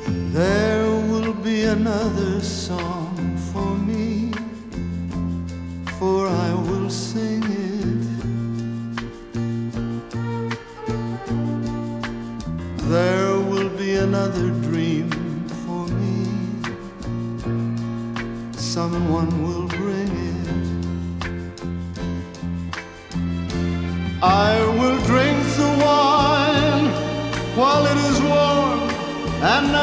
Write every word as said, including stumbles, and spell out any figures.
There will be another song for me, for I will sing it. There will be another dream for me, someone will bring it. I